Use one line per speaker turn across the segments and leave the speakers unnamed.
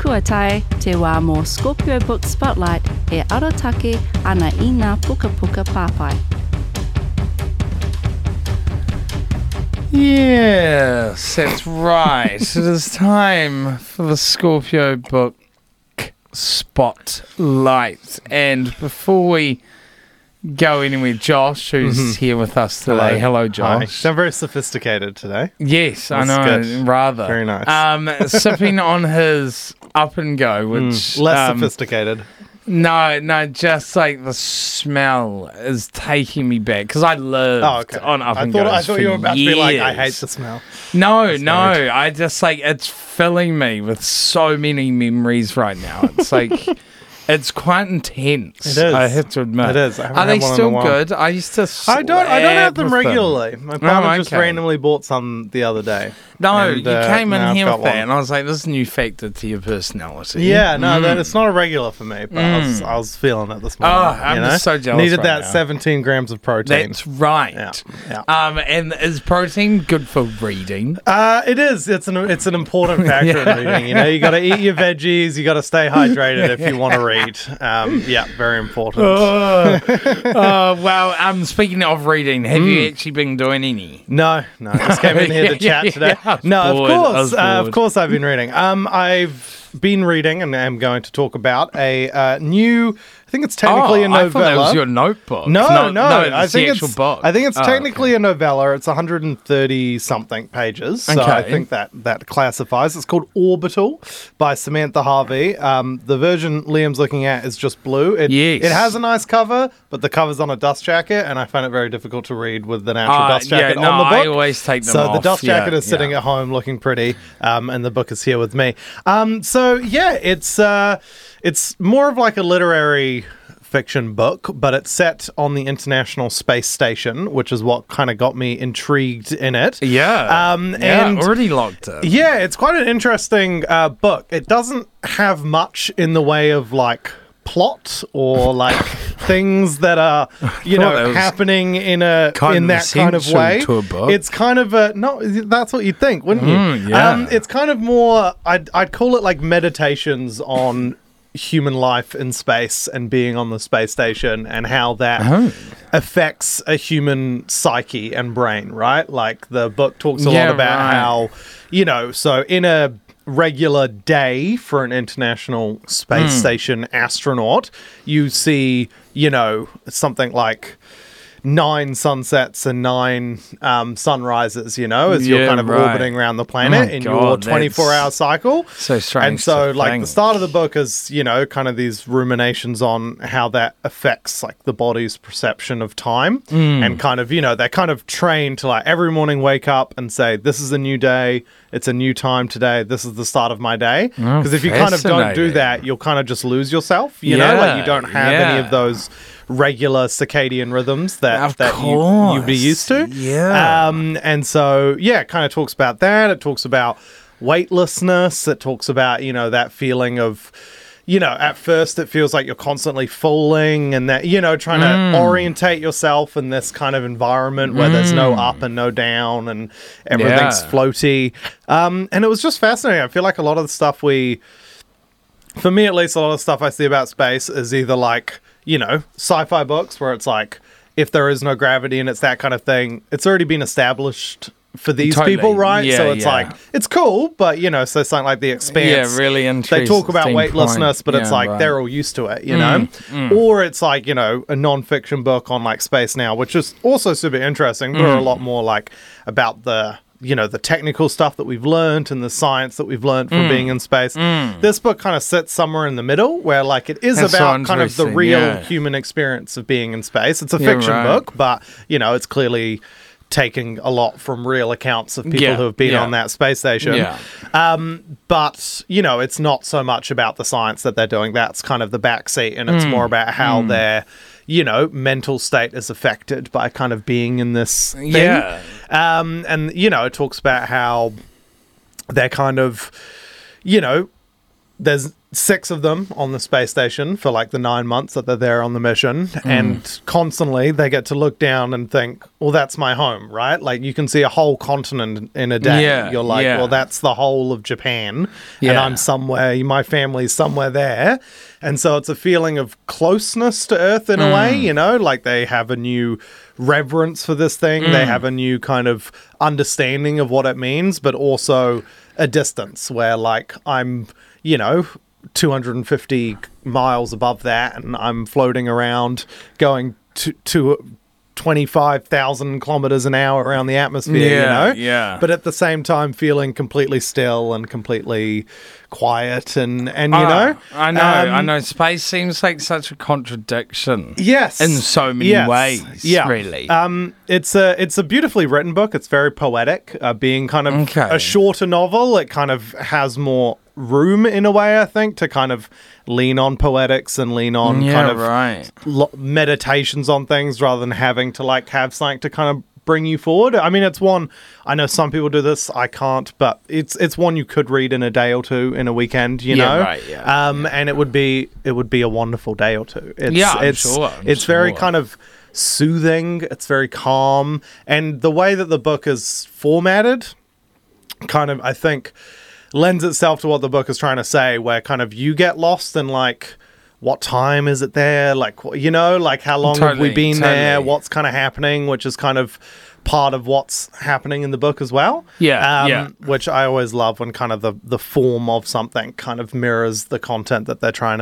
Kua tae, te wā mō Scorpio Book Spotlight e arotake ana I ngā puka puka pāpai.
Yes, that's right. It is time for the Scorpio Book Spotlight. And before we go anywhere, Josh, who's here with us today. Hello, Josh.
Hi. I'm very sophisticated today.
Yes,
That's
I know,
good.
rather.
Very nice.
Sipping on his Up and Go, which...
Less sophisticated.
No, just like the smell is taking me back because I lived on Up and Go.
I thought you were about to be like, I hate the smell.
No, I just like it's filling me with so many memories right now. It's like it's quite intense.
It is.
I have to admit.
It is. I haven't
Are they
had one in a
still
while.
good? I used to.
I don't have them
slab with
regularly. My partner just
okay.
randomly bought some the other day.
No,
And,
you came
now
in
I've
here
got
with that,
one.
and I was like, "This is a new factor to your personality."
Yeah, no, it's not a regular for me, but I was feeling it this morning.
I'm just so jealous
Needed
right
that
now.
17 grams of protein.
That's right.
Yeah.
And is protein good for reading?
It is. It's an important factor in reading. You know, you got to eat your veggies. You got to stay hydrated if you want to read. Very important.
Well, speaking of reading, have you actually been doing any?
No. Just came in here to chat today. Of course I've been reading. I've been reading, and I'm going to talk about a new. I think it's technically a novella.
I thought that was your notebook.
No.
I think it's the actual book.
I think it's technically a novella. It's 130 something pages. So I think that classifies. It's called Orbital by Samantha Harvey. The version Liam's looking at is just blue. It has a nice cover, but the cover's on a dust jacket, and I find it very difficult to read with an actual dust jacket on the book.
I always take them off.
So the dust jacket is sitting at home looking pretty, and the book is here with me. It's more of like a literary fiction book, but it's set on the International Space Station, which is what kind of got me intrigued in it.
And already locked it.
Yeah, it's quite an interesting book. It doesn't have much in the way of like plot or like things that are happening in that kind of way.
To a book.
It's kind of that's what you'd think, wouldn't you? It's kind of more I'd call it like meditations on human life in space and being on the space station and how that affects a human psyche and brain, right? Like the book talks a lot about how, so in a regular day for an International Space Station astronaut, you see, something like 9 sunsets and 9 sunrises, as you're kind of orbiting around the planet in your 24-hour cycle.
So strange.
And so, the start of the book is, kind of these ruminations on how that affects, like, the body's perception of time. And kind of, they're kind of trained to, like, every morning wake up and say, this is a new day. It's a new time today. This is the start of my day. Because if you kind of don't do that, you'll kind of just lose yourself, you know? You don't have any of those regular circadian rhythms that you'd be used to. And so, it kind of talks about that. It talks about weightlessness. It talks about, that feeling of, at first it feels like you're constantly falling and that, trying to orientate yourself in this kind of environment where there's no up and no down and everything's floaty. And it was just fascinating. I feel like a lot of the stuff for me at least, a lot of the stuff I see about space is either like, sci-fi books where it's like, if there is no gravity and it's that kind of thing, it's already been established for these people, right? So it's like, it's cool, but, so something like The Expanse.
Yeah, really interesting.
They talk about weightlessness, but it's like, they're all used to it, Or it's like, a non-fiction book on like space now, which is also super interesting, but a lot more like about the technical stuff that we've learned and the science that we've learned from being in space. This book kind of sits somewhere in the middle where like it is about kind of the real human experience of being in space. It's a fiction book, but it's clearly taking a lot from real accounts of people who have been on that space station. But, it's not so much about the science that they're doing. That's kind of the backseat, and it's more about how their mental state is affected by kind of being in this thing. And, it talks about how they're kind of, there's 6 of them on the space station for like the 9 months that they're there on the mission. And constantly they get to look down and think, well, that's my home, right? Like you can see a whole continent in a day.
Yeah,
You're like,
yeah.
well, that's the whole of Japan. And
Yeah.
I'm somewhere, my family's somewhere there. And so it's a feeling of closeness to Earth in a way, you know, like they have a new reverence for this thing. They have a new kind of understanding of what it means, but also a distance where like I'm, you know, 250 miles above that and I'm floating around going to 25,000 kilometers an hour around the atmosphere, you know?
Yeah.
But at the same time feeling completely still and completely quiet and you know?
I know. Space seems like such a contradiction.
Yes.
In so many ways,
Yeah.
really.
It's a beautifully written book. It's very poetic. Being kind of
Okay.
a shorter novel, it kind of has more room in a way, I think, to kind of lean on poetics and lean on kind of
right.
meditations on things rather than having to like have something to kind of bring you forward. I mean, it's one, I know some people do this, I can't, but it's one you could read in a day or two in a weekend, you know?
Right, yeah.
And it would be a wonderful day or two. It's,
I'm
it's,
sure.
It's very kind of soothing, it's very calm, and the way that the book is formatted kind of, I think, lends itself to what the book is trying to say, where kind of you get lost in like, what time is it there? Like, you know, like how long have we been there? What's kind of happening, which is kind of part of what's happening in the book as well.
Yeah.
Which I always love when kind of the form of something kind of mirrors the content that they're trying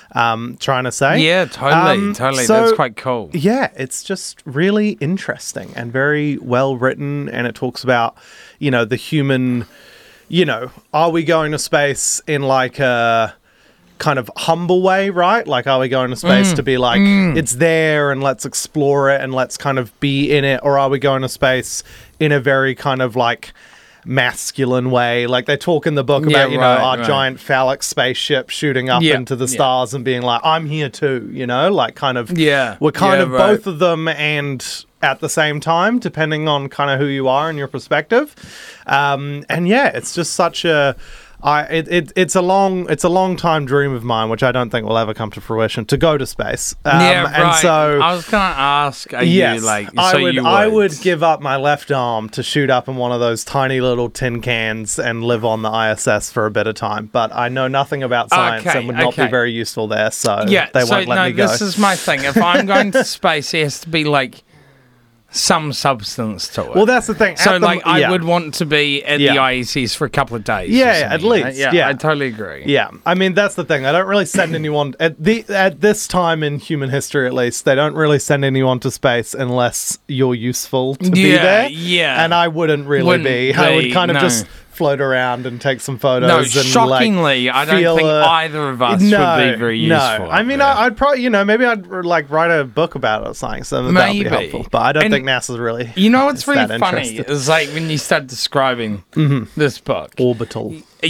to say.
Yeah, totally.
so-
That's quite cool.
Yeah, it's just really interesting and very well written, and it talks about, you know, the human, you know, are we going to space in like a kind of humble way, right? Like, are we going to space to be like, it's there and let's explore it and let's kind of be in it? Or are we going to space in a very kind of like masculine way? Like they talk in the book about, you know, our giant phallic spaceship shooting up into the stars and being like, I'm here too, you know, like kind of, we're kind of both of them and at the same time, depending on kind of who you are and your perspective. And yeah, it's just such a, it's a long time dream of mine, which I don't think will ever come to fruition, to go to space. And so
I was gonna ask, are
yes,
you like?
I would give up my left arm to shoot up in one of those tiny little tin cans and live on the ISS for a bit of time. But I know nothing about science and would not be very useful there, so they won't let me go.
This is my thing. If I'm going to space, it has to be like some substance to it.
Well, that's the thing.
So, I would want to be at the ISS for a couple of days.
Yeah, at least.
Yeah, I totally agree.
Yeah, I mean, that's the thing. I don't really send anyone at this time in human history, at least. They don't really send anyone to space unless you're useful to be there.
Yeah,
and I wouldn't really be. I would kind of just float around and take some photos.
No,
and
shockingly, I don't think either of us would be very useful.
No, I mean, I'd probably, you know, maybe I'd like write a book about it or something. So that would be helpful. But I don't think NASA's really.
You know what's really funny
interested.
is like when you start describing this book,
Orbital,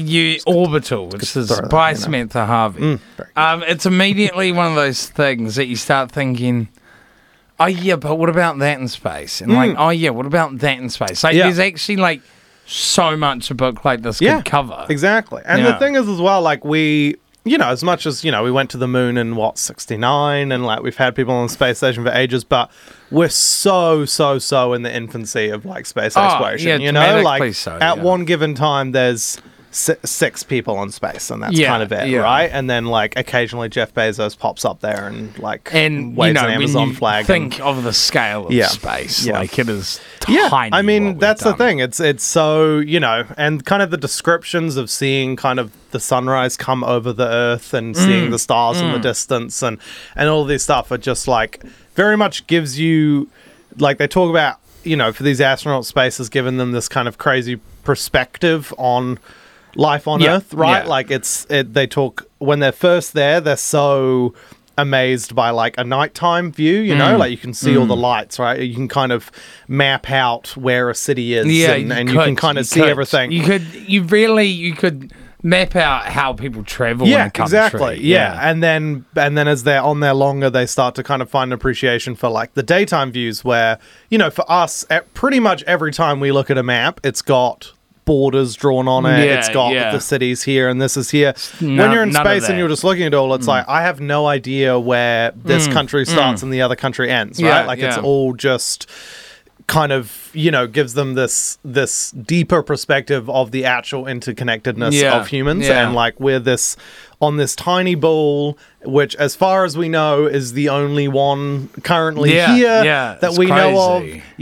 which is by Samantha Harvey. It's immediately one of those things that you start thinking, oh yeah, but what about that in space? And like, oh yeah, what about that in space? Like, there's actually like so much a book like this could cover.
Exactly. And the thing is as well, like we, you know, as much as, you know, we went to the moon in 69 and like we've had people on the space station for ages, but we're so in the infancy of like space exploration, you know, like at one given time there's 6 people in space and that's kind of it, right? And then like occasionally Jeff Bezos pops up there and like waves an Amazon flag.
Think of the scale of space, like it is tiny.
I mean, that's the thing. It's so, you know, and kind of the descriptions of seeing kind of the sunrise come over the Earth and seeing the stars in the distance and all this stuff are just like very much gives you, like they talk about, you know, for these astronaut spaces, giving them this kind of crazy perspective on life on Earth, right? Like they talk when they're first there, they're so amazed by like a nighttime view, you know, like you can see all the lights, right? You can kind of map out where a city is, and you can kind of see everything.
You could map out how people travel in a country.
Exactly. Yeah. And then as they're on there longer, they start to kind of find appreciation for like the daytime views where, you know, for us, at pretty much every time we look at a map, it's got borders drawn on it.
Yeah,
It's got
yeah.
the cities here and this is here.
No-
When you're in
none of
space and
that.
you're just looking at it all, it's like, I have no idea where this country starts and the other country ends, right?
Yeah,
Like
yeah.
it's all just kind of, gives them this deeper perspective of the actual interconnectedness
Yeah,
of humans.
yeah.
And like we're on this tiny ball, which as far as we know is the only one currently
Yeah,
here
yeah,
that
it's
we know of,
crazy.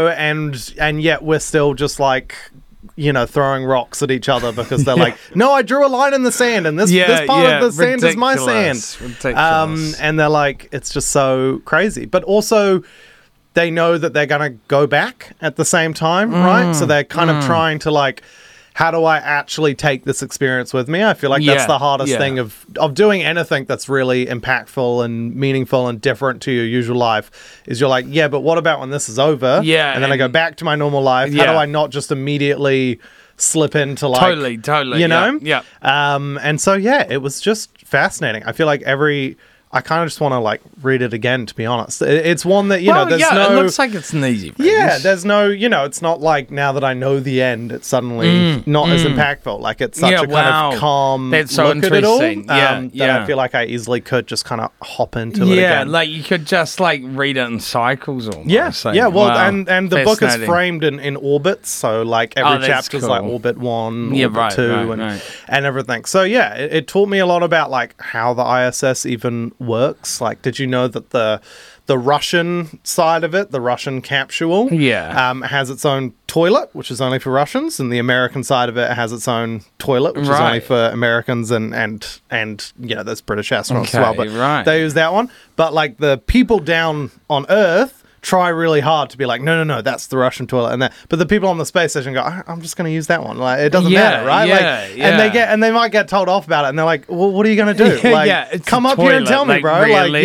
and yet we're still just like, throwing rocks at each other because they're like, no, I drew a line in the sand and this part of the sand is my sand.
Ridiculous.
And they're like, it's just so crazy. But also, they know that they're going to go back at the same time, right? So they're kind of trying to like, how do I actually take this experience with me? I feel like that's
Yeah,
the hardest
yeah.
thing of doing anything that's really impactful and meaningful and different to your usual life is you're like, yeah, but what about when this is over?
Yeah,
And then I go
and-
back to my normal life. How
Yeah.
do I not just immediately slip into like...
Totally.
You know?
Yeah.
And so, yeah, it was just fascinating. I feel like I kind of just want to like read it again, to be honest. It's one that, there's no...
it looks like it's an easy read.
Yeah, there's no, it's not like now that I know the end, it's suddenly not as impactful. Like it's such
Yeah,
a kind
wow.
of calm
That's so
look at it all.
interesting. Yeah,
that
yeah.
I feel like I easily could just kind of hop into it
Yeah,
again.
like you could just like read it in cycles almost.
Yeah,
Like,
yeah. Well,
wow,
and the book is
fascinating.
framed in orbits, so like every
that's
chapter's like
cool.
orbit 1,
Yeah,
orbit
right,
2,
right.
and everything. So yeah, it taught me a lot about like how the ISS even works. Like, did you know that the Russian side of it, the Russian capsule, has its own toilet, which is only for Russians, and the American side of it has its own toilet, which is only
Right.
for Americans and there's British astronauts as
Okay,
well, but
right.
they use that one. But like the people down on Earth try really hard to be like, no, that's the Russian toilet, and that. But the people on the space station go, I'm just going to use that one. Like it doesn't matter, right? And they might get told off about it, and they're like, well, what are you going to do? Like,
it's
come
a
up here and
toilet,
tell me,
like,
bro.
really?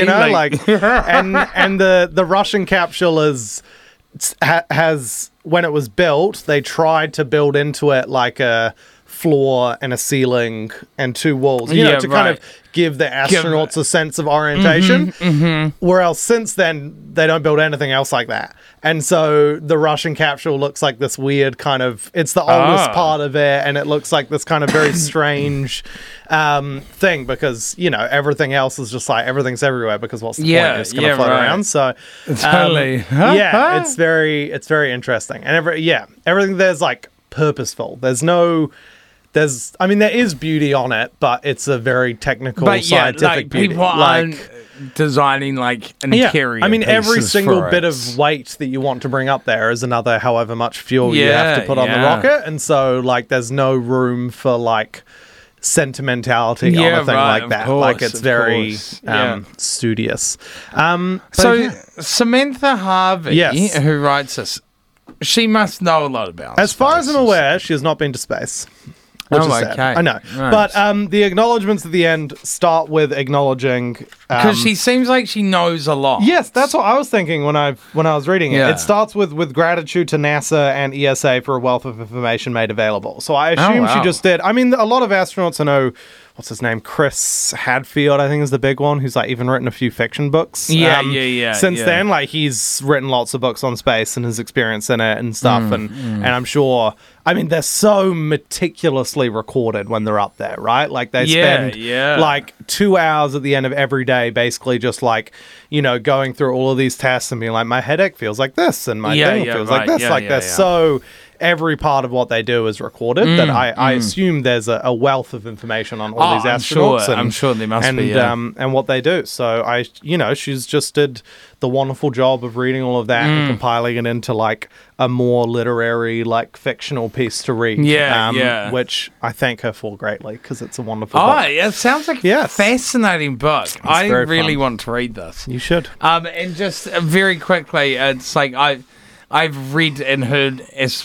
And the Russian capsule has when it was built, they tried to build into it like a floor and a ceiling and 2 walls, to kind of give the astronauts a sense of orientation. Whereas since then, they don't build anything else like that. And so the Russian capsule looks like this weird kind of, it's the oldest part of it, and it looks like this kind of very strange thing because, everything else is just like, everything's everywhere because what's the point? It's going to float around. So
Totally.
yeah, it's very interesting. And everything there's like purposeful. There is beauty on it, but it's a very technical, scientific beauty.
People aren't designing like interior.
I mean, every
pieces
single
for
bit
it.
of weight that you want to bring up there is another however much fuel you have to
Yeah,
put on the
yeah.
rocket, and so like there's no room for like sentimentality on a thing
right,
like
of
that.
course,
Like it's
of
very
course. Yeah.
studious.
So Samantha Harvey,
Yes.
who writes this, she must know a lot about.
As far as I'm
space.
aware, she has not been to space. Which
Oh,
is sad.
okay.
I know.
Right.
But the acknowledgements at the end start with acknowledging...
Because she seems like she knows a lot.
Yes, that's what I was thinking when I was reading it.
Yeah.
It starts with gratitude to NASA and ESA for a wealth of information made available. So I assume she
wow.
just did. I mean, a lot of astronauts I know. What's his name? Chris Hadfield, I think, is the big one, who's like even written a few fiction books.
Yeah.
Since then, like he's written lots of books on space and his experience in it and stuff. And I'm sure. I mean, they're so meticulously recorded when they're up there, right? Like they spend like 2 hours at the end of every day, basically just like, going through all of these tests and being like, my headache feels like this and my thing feels like this. They're so every part of what they do is recorded that I assume there's a wealth of information on all these astronauts.
I'm sure there must be.
And what they do. So she's just did the wonderful job of reading all of that and compiling it into like a more literary, like fictional piece to read. Which I thank her for greatly because it's a wonderful book.
It sounds like a fascinating book. I
very
really
fun.
want to read this.
You should.
And just very quickly, it's like I've read and heard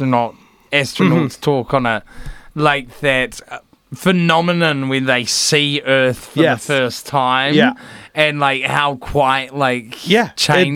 astronauts talk on it, like that phenomenon when they see Earth for the first time.
Yeah.
And like how quite like
transformative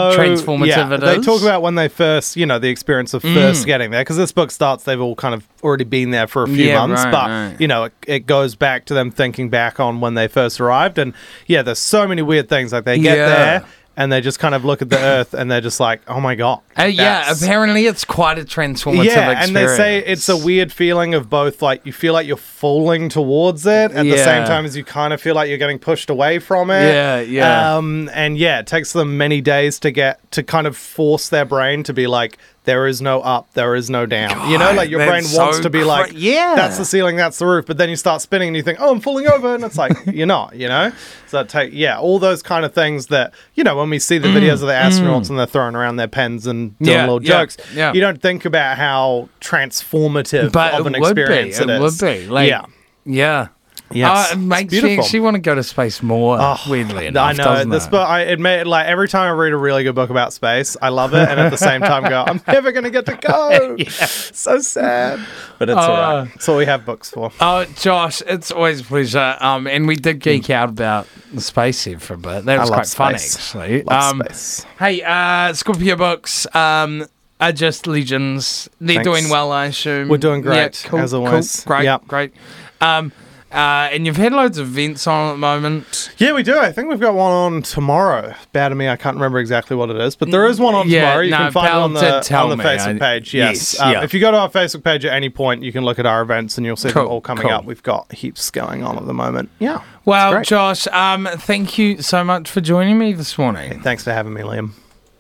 it
They
is.
talk about when they first, the experience of first getting there, because this book starts, they've all kind of already been there for a few months, but it goes back to them thinking back on when they first arrived, and there's so many weird things, like they get there and they just kind of look at the Earth and they're just like, oh my God.
Apparently it's quite a transformative experience.
And they say it's a weird feeling of both, like, you feel like you're falling towards it at the same time as you kind of feel like you're getting pushed away from it. And it takes them many days to kind of force their brain to be like, there is no up, there is no down. God, you know, like your brain wants to be like, that's the ceiling, that's the roof. But then you start spinning and you think, oh, I'm falling over. And it's like, you're not, you know? So all those kind of things that, you know, when we see the videos of the astronauts and they're throwing around their pens and doing little jokes, you don't think about how transformative of an experience it is.
It would be. Like, Yes, it makes me actually want to go to space more. Weirdly enough,
I know this book. I admit, like every time I read a really good book about space, I love it, and at the same time, go, I'm never going to get to go. So sad, but it's all right. That's what we have books for.
Oh, Josh, it's always a pleasure. And we did geek out about the space here for a bit. That was quite fun, actually.
Love space.
Hey, Scorpio Books. Are just legends. They're doing well, I assume.
We're doing great, as always.
Cool. Great. And you've had loads of events on at the moment.
Yeah, we do. I think we've got one on tomorrow. Bad of me, I can't remember exactly what it is, but there is one on tomorrow. You can find it on the Facebook page. Yes. If you go to our Facebook page at any point, you can look at our events and you'll see them all coming up. We've got heaps going on at the moment. Yeah.
Well, Josh, thank you so much for joining me this morning.
Hey, thanks for having me, Liam.